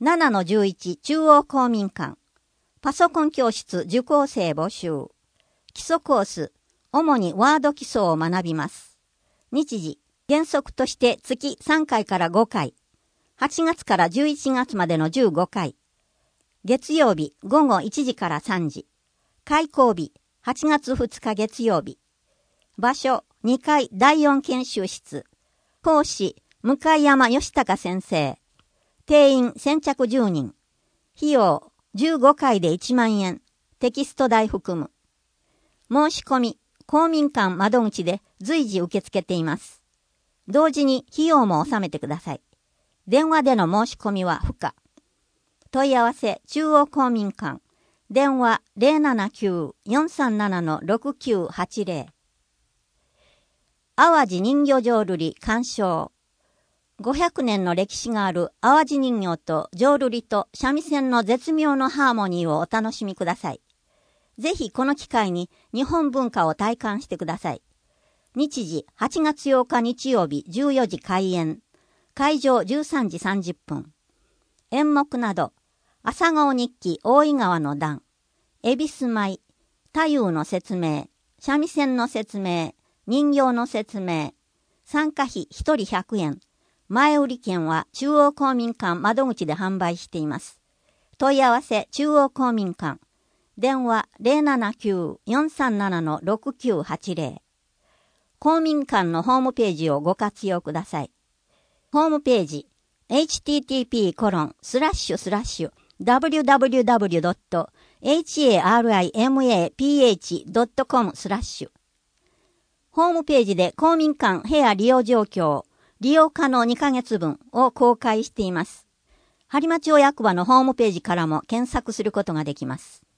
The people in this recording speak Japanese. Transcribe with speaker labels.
Speaker 1: 7-11 中央公民館。パソコン教室受講生募集。基礎コース、主にワード基礎を学びます。日時、原則として月3回から5回。8月から11月までの15回。月曜日午後1時から3時。開講日、8月2日月曜日。場所、2階第4研修室。講師、向山義孝先生。定員先着10人。費用、15回で1万円。テキスト代含む。申し込み、公民館窓口で随時受け付けています。同時に費用も納めてください。電話での申し込みは不可。問い合わせ中央公民館。電話 079-437-6980。淡路人形浄瑠璃鑑賞。500年の歴史がある淡路人形と浄瑠璃と三味線の絶妙のハーモニーをお楽しみください。ぜひこの機会に日本文化を体感してください。日時8月8日日曜日14時開演。会場13時30分。演目など、朝顔日記大井川の段、恵比寿舞、太夫の説明、三味線の説明、人形の説明、参加費1人100円。前売り券は中央公民館窓口で販売しています。問い合わせ中央公民館。電話 079-437-6980。公民館のホームページをご活用ください。ホームページ http://www.harimaph.com/ ホームページで公民館部屋利用状況、利用可能2ヶ月分を公開しています。播磨町役場のホームページからも検索することができます。